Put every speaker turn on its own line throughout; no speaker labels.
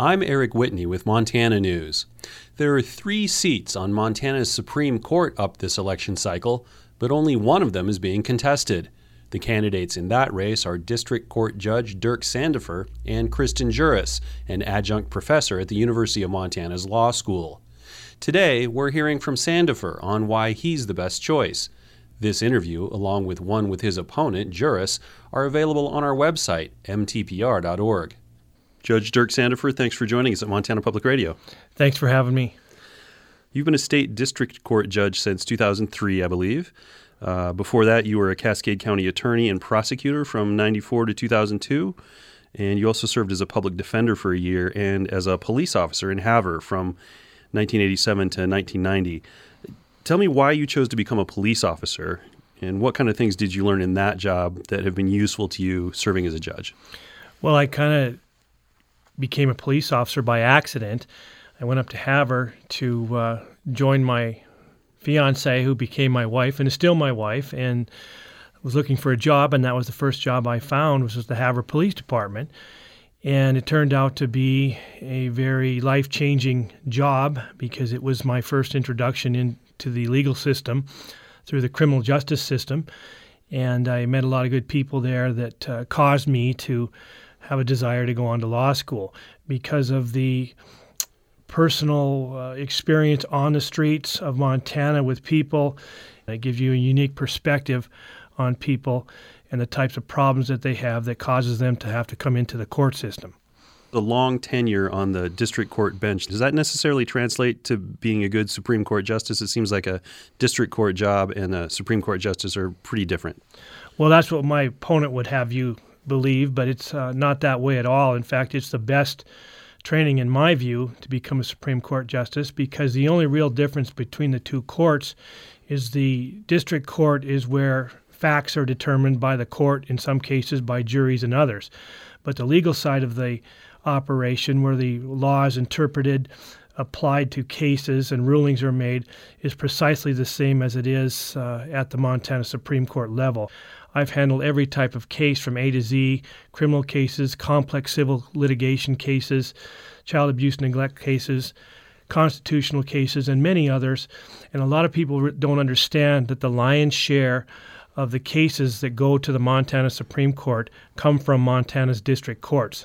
I'm Eric Whitney with Montana News. There are 3 seats on Montana's Supreme Court up this election cycle, but only one of them is being contested. The candidates in that race are District Court Judge Dirk Sandifer and Kristen Juris, an adjunct professor at the University of Montana's Law School. Today, we're hearing from Sandifer on why he's the best choice. This interview, along with one with his opponent, Juris, are available on our website, mtpr.org. Judge Dirk Sandifer, thanks for joining us at Montana Public Radio.
Thanks for having me.
You've been a state district court judge since 2003, I believe. Before that, you were a Cascade County attorney and prosecutor from 94 to 2002, and you also served as a public defender for a year and as a police officer in Havre from 1987 to 1990. Tell me why you chose to become a police officer, and what kind of things did you learn in that job that have been useful to you serving as a judge?
Well, I kind of became a police officer by accident. I went up to Havre to join my fiancée, who became my wife and is still my wife, and was looking for a job, and that was the first job I found, which was the Havre Police Department. And it turned out to be a very life-changing job because it was my first introduction into the legal system through the criminal justice system. And I met a lot of good people there that caused me to have a desire to go on to law school because of the personal experience on the streets of Montana with people. It gives you a unique perspective on people and the types of problems that they have that causes them to have to come into the court system.
The long tenure on the district court bench, does that necessarily translate to being a good Supreme Court justice? It seems like a district court job and a Supreme Court justice are pretty different.
Well, that's what my opponent would have you believe, but it's not that way at all. In fact, it's the best training, in my view, to become a Supreme Court justice because the only real difference between the two courts is the district court is where facts are determined by the court, in some cases by juries and others. But the legal side of the operation, where the law is interpreted, applied to cases, and rulings are made, is precisely the same as it is at the Montana Supreme Court level. I've handled every type of case from A to Z, criminal cases, complex civil litigation cases, child abuse neglect cases, constitutional cases, and many others. And a lot of people don't understand that the lion's share of the cases that go to the Montana Supreme Court come from Montana's district courts.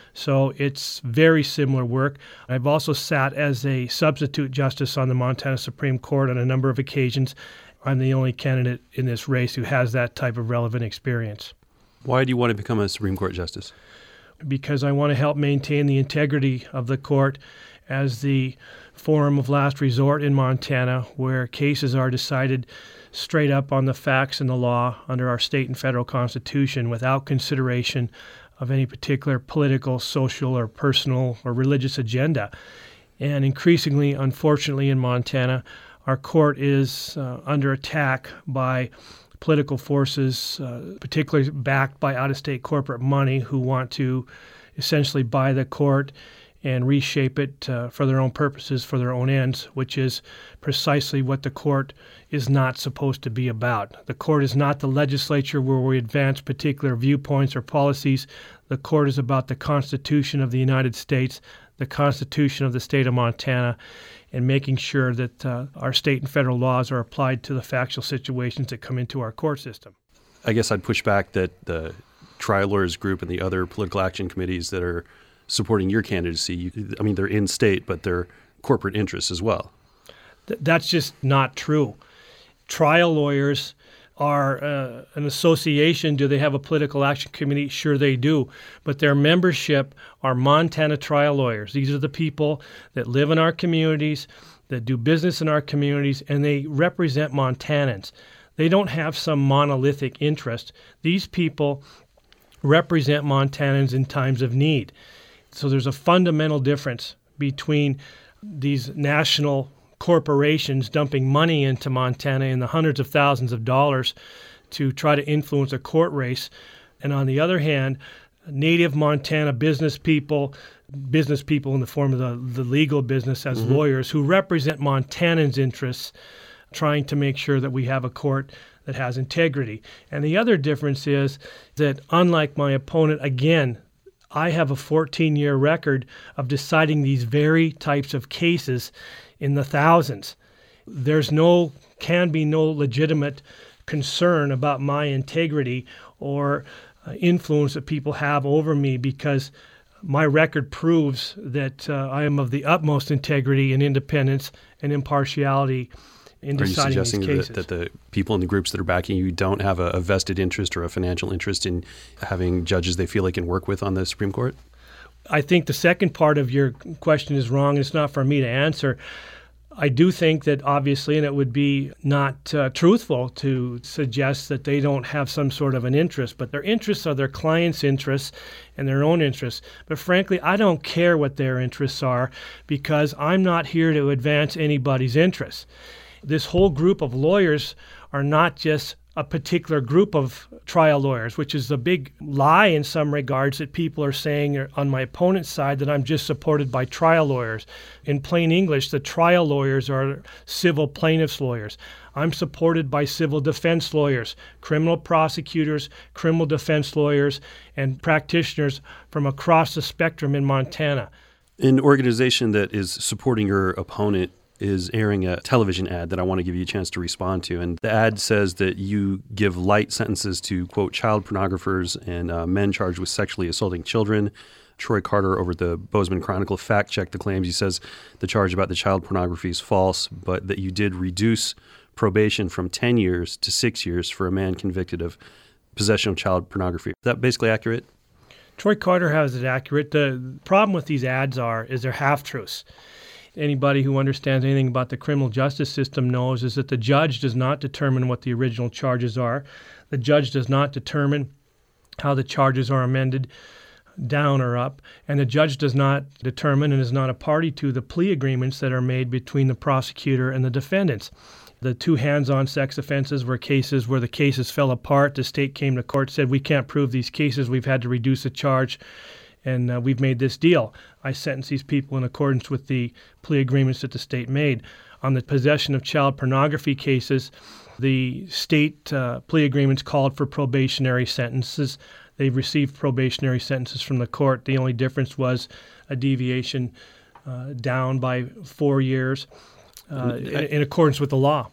So it's very similar work. I've also sat as a substitute justice on the Montana Supreme Court on a number of occasions. I'm the only candidate in this race who has that type of relevant experience.
Why do you want to become a Supreme Court justice?
Because I want to help maintain the integrity of the court as the forum of last resort in Montana, where cases are decided straight up on the facts and the law under our state and federal constitution without consideration of any particular political, social, or personal or religious agenda. And increasingly, unfortunately, in Montana, our court is under attack by political forces, particularly backed by out-of-state corporate money, who want to essentially buy the court and reshape it for their own purposes, for their own ends, which is precisely what the court is not supposed to be about. The court is not the legislature where we advance particular viewpoints or policies. The court is about the Constitution of the United States, the Constitution of the state of Montana, and making sure that our state and federal laws are applied to the factual situations that come into our court system.
I guess I'd push back that the trial lawyers group and the other political action committees that are supporting your candidacy, they're in state, but they're corporate interests as well.
That's just not true. Trial lawyers are an association. Do they have a political action committee? Sure they do. But their membership are Montana trial lawyers. These are the people that live in our communities, that do business in our communities, and they represent Montanans. They don't have some monolithic interest. These people represent Montanans in times of need. So there's a fundamental difference between these national corporations dumping money into Montana in the hundreds of thousands of dollars to try to influence a court race. And on the other hand, native Montana business people in the form of the legal business as lawyers who represent Montanans' interests, trying to make sure that we have a court that has integrity. And the other difference is that, unlike my opponent, again, I have a 14-year record of deciding these very types of cases in the thousands. Can be no legitimate concern about my integrity or influence that people have over me, because my record proves that I am of the utmost integrity and independence and impartiality in deciding these cases.
Are you suggesting that the people in the groups that are backing you don't have a vested interest or a financial interest in having judges they feel they can work with on the Supreme Court?
I think the second part of your question is wrong. It's not for me to answer. I do think that obviously, and it would be not truthful to suggest that they don't have some sort of an interest, but their interests are their clients' interests and their own interests. But frankly, I don't care what their interests are, because I'm not here to advance anybody's interests. This whole group of lawyers are not just a particular group of trial lawyers, which is a big lie in some regards, that people are saying on my opponent's side that I'm just supported by trial lawyers. In plain English, the trial lawyers are civil plaintiffs' lawyers. I'm supported by civil defense lawyers, criminal prosecutors, criminal defense lawyers, and practitioners from across the spectrum in Montana.
An organization that is supporting your opponent is airing a television ad that I want to give you a chance to respond to. And the ad says that you give light sentences to, quote, child pornographers and men charged with sexually assaulting children. Troy Carter over at the Bozeman Chronicle fact-checked the claims. He says the charge about the child pornography is false, but that you did reduce probation from 10 years to 6 years for a man convicted of possession of child pornography. Is that basically accurate?
Troy Carter has it accurate. The problem with these ads is they're half-truths. Anybody who understands anything about the criminal justice system knows is that the judge does not determine what the original charges are. The judge does not determine how the charges are amended down or up, and the judge does not determine and is not a party to the plea agreements that are made between the prosecutor and the defendants. The two hands-on sex offenses were cases where the cases fell apart. The state came to court, said, we can't prove these cases. We've had to reduce the charge, and we've made this deal. I sentenced these people in accordance with the plea agreements that the state made. On the possession of child pornography cases, the state plea agreements called for probationary sentences. They received probationary sentences from the court. The only difference was a deviation down by 4 years in accordance with the law.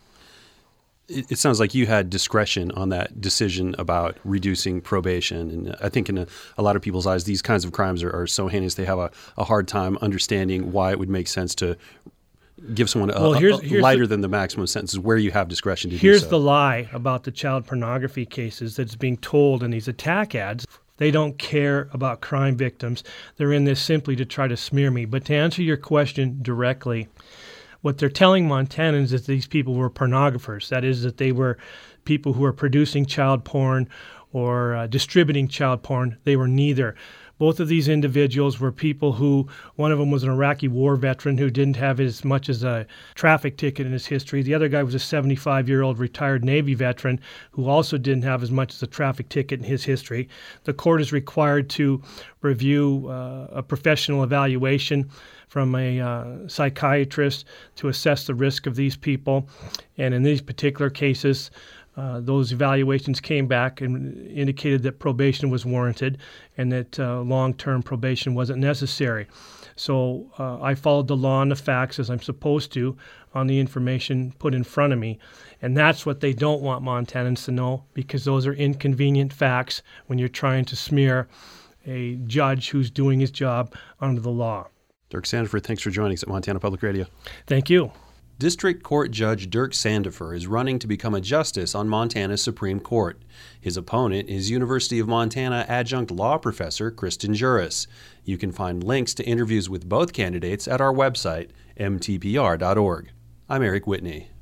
It sounds like you had discretion on that decision about reducing probation. And I think in a lot of people's eyes, these kinds of crimes are so heinous, they have a hard time understanding why it would make sense to give someone a lighter than the maximum sentences where you have discretion to do so.
Here's the lie about the child pornography cases that's being told in these attack ads. They don't care about crime victims. They're in this simply to try to smear me. But to answer your question directly, what they're telling Montanans is these people were pornographers. That is, that they were people who were producing child porn or distributing child porn. They were neither. Both of these individuals were people who, one of them was an Iraqi war veteran who didn't have as much as a traffic ticket in his history. The other guy was a 75-year-old retired Navy veteran who also didn't have as much as a traffic ticket in his history. The court is required to review a professional evaluation from a psychiatrist to assess the risk of these people. And in these particular cases, those evaluations came back and indicated that probation was warranted and that long-term probation wasn't necessary. So I followed the law and the facts as I'm supposed to on the information put in front of me. And that's what they don't want Montanans to know, because those are inconvenient facts when you're trying to smear a judge who's doing his job under the law.
Dirk Sandefur, thanks for joining us at Montana Public Radio.
Thank you.
District Court Judge Dirk Sandefur is running to become a justice on Montana's Supreme Court. His opponent is University of Montana adjunct law professor Kristen Juris. You can find links to interviews with both candidates at our website, mtpr.org. I'm Eric Whitney.